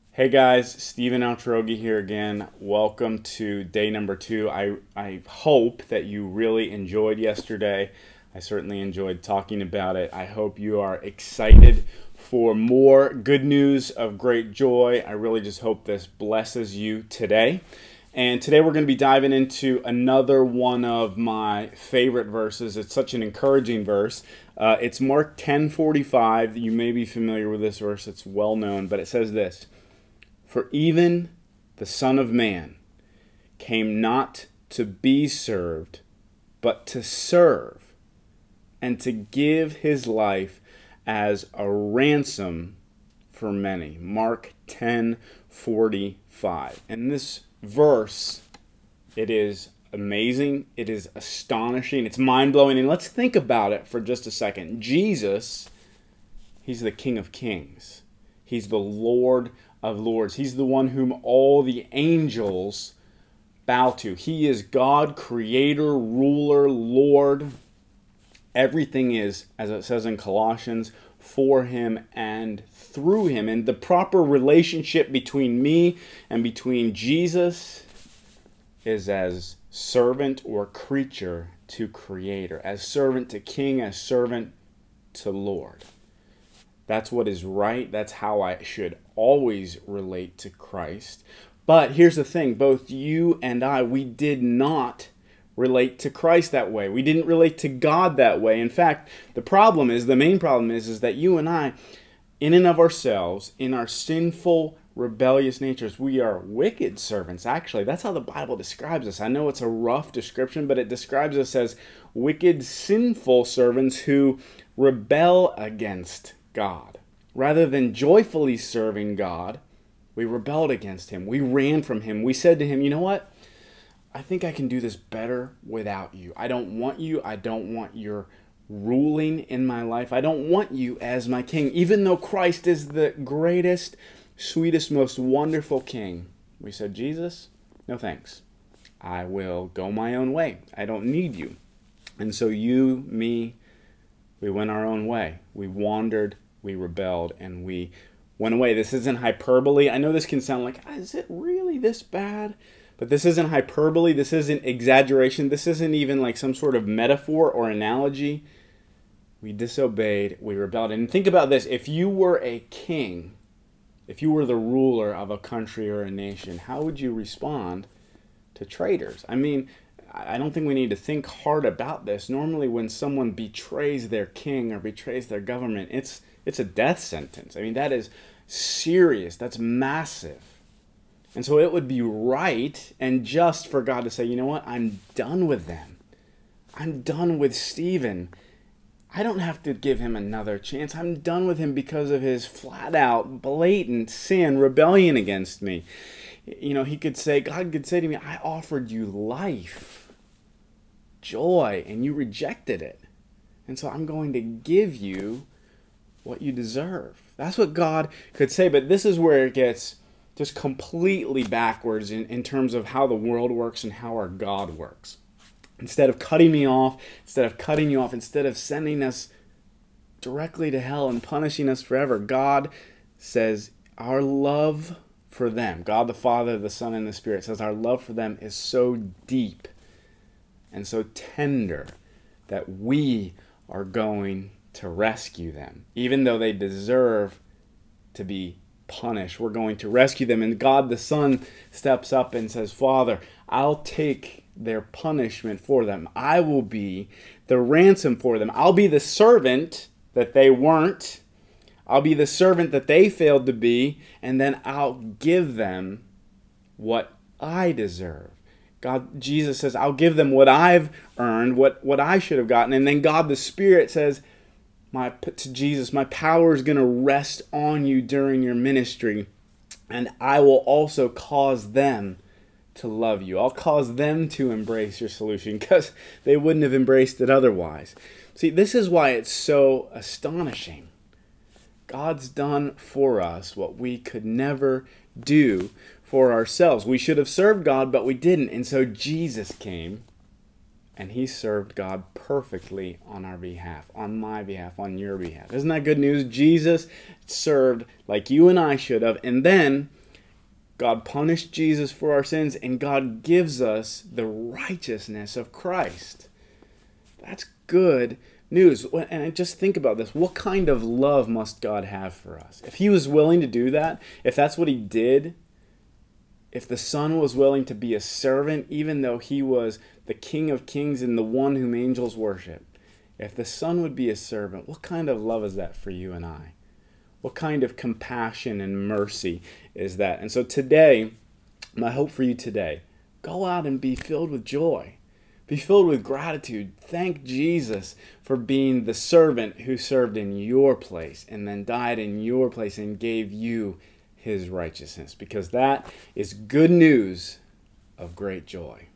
Hey guys, Stephen Altrogi here again. Welcome to day number 2. I hope that you really enjoyed yesterday. I certainly enjoyed talking about it. I hope you are excited for more good news of great joy. I really just hope this blesses you today. And today we're going to be diving into another one of my favorite verses. It's such an encouraging verse. It's Mark 10:45. You may be familiar with this verse. It's well known, but it says this: "For even the Son of Man came not to be served, but to serve, and to give his life as a ransom for many." Mark 10:45. And this verse, it is amazing, it is astonishing, it's mind-blowing, and let's think about it for just a second. Jesus, he's the King of Kings. He's the Lord of Lords. He's the one whom all the angels bow to. He is God, creator, ruler, Lord. Everything is, as it says in Colossians, for him and through him. And the proper relationship between me and between Jesus is as servant or creature to creator, as servant to king, as servant to Lord. That's what is right. That's how I should always relate to Christ. But here's the thing, both you and I, we did not relate to Christ that way. We didn't relate to God that way. In fact, the main problem is that you and I, in and of ourselves, in our sinful, rebellious natures, we are wicked servants. Actually, that's how the Bible describes us. I know it's a rough description, but it describes us as wicked, sinful servants who rebel against God. Rather than joyfully serving God, we rebelled against him. We ran from him. We said to him, "You know what? I think I can do this better without you. I don't want you. I don't want your ruling in my life. I don't want you as my king." Even though Christ is the greatest, sweetest, most wonderful king, we said, "Jesus, no thanks. I will go my own way. I don't need you." And so you, me, we went our own way. We wandered, we rebelled, and we went away. This isn't hyperbole. I know this can sound like, is it really this bad? But this isn't hyperbole. This isn't exaggeration. This isn't even like some sort of metaphor or analogy. We disobeyed, we rebelled. And think about this. If you were a king, if you were the ruler of a country or a nation, how would you respond to traitors? I mean, I don't think we need to think hard about this. Normally when someone betrays their king or betrays their government, it's a death sentence. I mean, that is serious. That's massive. And so it would be right and just for God to say, "You know what? I'm done with them. I'm done with Stephen. I don't have to give him another chance. I'm done with him because of his flat out, blatant sin, rebellion against me." You know, God could say to me, "I offered you life, joy, and you rejected it. And so I'm going to give you what you deserve." That's what God could say. But this is where it gets just completely backwards in terms of how the world works and how our God works. Instead of cutting me off, instead of cutting you off, instead of sending us directly to hell and punishing us forever, God says our love for them, God the Father, the Son, and the Spirit says our love for them is so deep and so tender that we are going to rescue them. Even though they deserve to be punished, we're going to rescue them. And God the Son steps up and says, "Father, I'll take their punishment for them. I will be the ransom for them. I'll be the servant that they weren't. I'll be the servant that they failed to be, and then I'll give them what I deserve." Jesus says, "I'll give them what I've earned, what I should have gotten." And then God the Spirit says to Jesus, "My power is going to rest on you during your ministry, and I will also cause them to love you. I'll cause them to embrace your solution because they wouldn't have embraced it otherwise." See, this is why it's so astonishing. God's done for us what we could never do for ourselves. We should have served God, but we didn't. And so Jesus came and he served God perfectly on our behalf, on my behalf, on your behalf. Isn't that good news? Jesus served like you and I should have. And then God punished Jesus for our sins, and God gives us the righteousness of Christ. That's good news. And just think about this. What kind of love must God have for us? If he was willing to do that, if that's what he did, if the Son was willing to be a servant, even though he was the King of Kings and the one whom angels worship, if the Son would be a servant, what kind of love is that for you and I? What kind of compassion and mercy is that? And so today, my hope for you today, go out and be filled with joy. Be filled with gratitude. Thank Jesus for being the servant who served in your place and then died in your place and gave you his righteousness, because that is good news of great joy.